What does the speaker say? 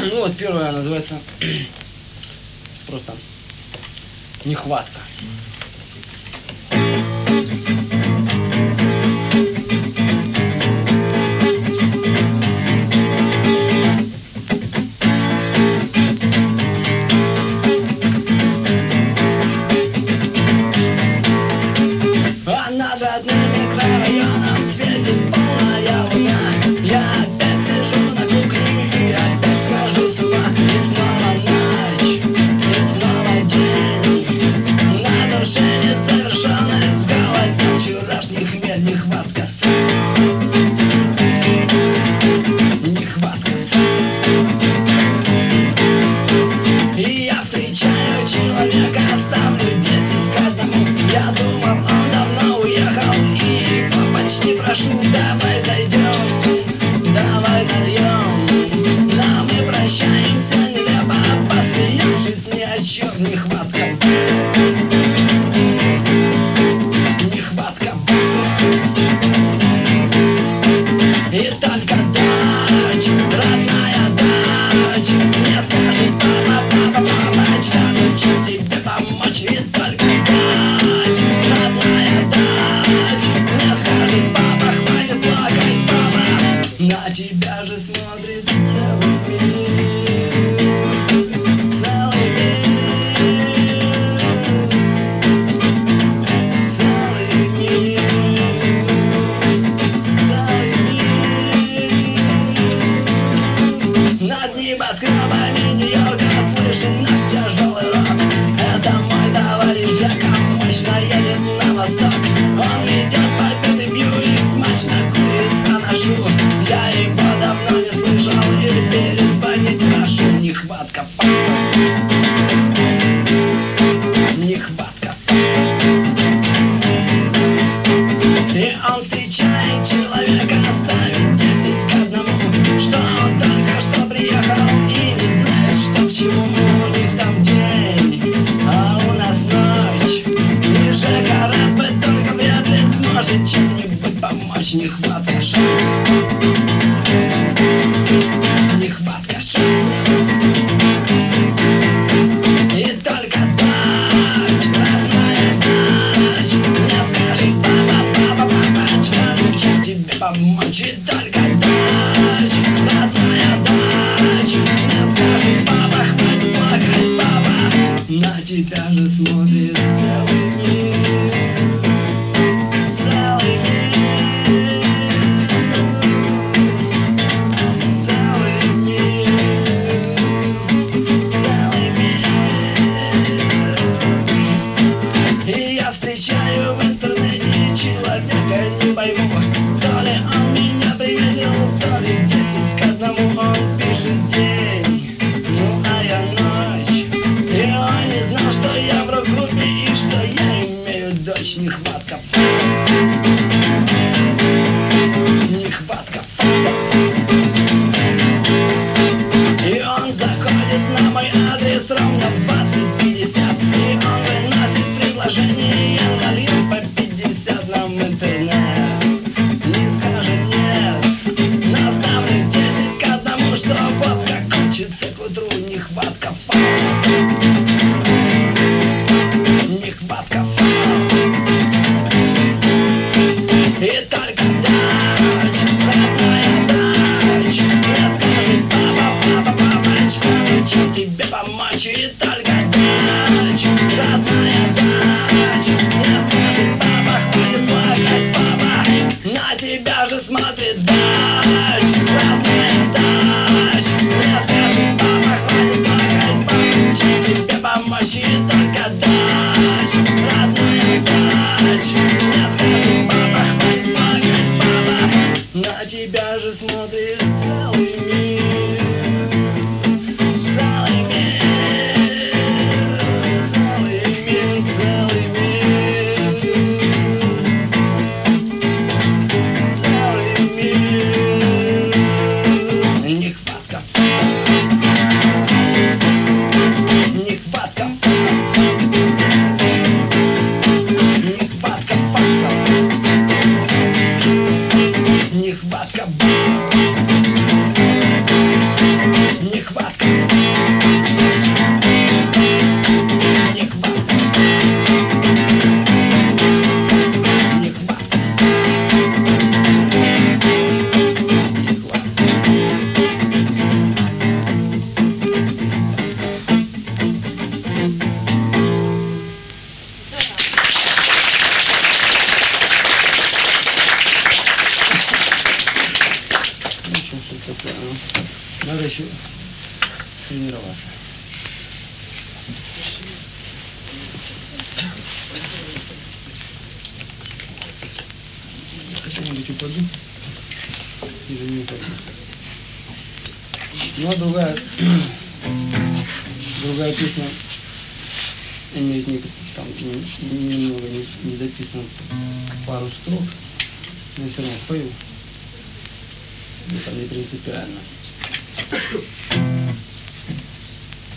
Ну вот первая называется просто «Нехватка». А над родным микрорайоном светит полная луна. Я опять сижу на кухне и опять схожу с ума. И снова ночь, и снова день. На душе незавершенность, в голове вчерашний хмель. Нехватка секса, нехватка секса. И я встречаю человека, ставлю 10 к 1. Я думал, он давно уехал, и его почти прошу: давай зайдем, давай нальем. Но мы прощаемся нелепо, посмеявшись ни о чем. Нехватка бакса, нехватка бакса. И только дочь, родная дочь, мне скажет: папа, папа, папочка, ну чем тебе помочь? И только дочь, родная дочь, мне скажет: папа, хватит плакать, папа. На тебя же смотрит целый мир, целый мир, целый мир, целый мир. Над небоскребами Нью-Йорка слышен наш тяжелый рок. Это мой товарищ Жека мощно едет на восток. Он ведет побитый Бьюик, смачно курит анашу. Я его давно не слышал и перезвонить прошу. Нехватка факса, нехватка факса. И он встречает человека, ставит 10 к 1. Что он только что приехал и не знает, что к чему. У них там день, а у нас ночь. И Жека рад бы, только вряд ли сможет чем-нибудь помочь. Нехватка шанса, нехватка шанса. И только дочь, родная дочь, мне скажет: папа, папа, папочка, ну чем тебе помочь? И только дочь, родная дочь, мне скажет: папа, хватит плакать, папа. На тебя же смотрит целый мир, целый мир, целый мир, целый мир. И я встречаю в интернете человека, не пойму, то ли он меня приметил, то ли 10 к 1. Он пишет день, ну а я ночь. И он не знал, что я в рок-группе и что я имею дочь. Нехватка фото, нехватка фото. И он заходит на мой адрес ровно в 20:50. И он выносит предложение: я налью по 50 нам интернет. Не скажет нет, наставлю 10 к 1, что водка кончится к утру. Нехватка фото, нехватка фото. И только дочь, родная дочь, мне скажет: папа, папа, папочка, ну чем тебе помочь? И только дочь, родная дочь, мне скажет: папа, хватит плакать, папа. На тебя же смотрит дочь, родная дочь, мне скажет: папа, хватит плакать, папа. Чем тебе помочь? И только дочь, родная дочь, мне скажет: папа, хватит плакать, папа. На тебя же смотрит целый мир, целый мир, целый мир. тренироваться. Когда-нибудь упаду или не упаду. Ну а другая песня имеет там немного не дописано пару строк, но я все равно пою. Это не принципиально.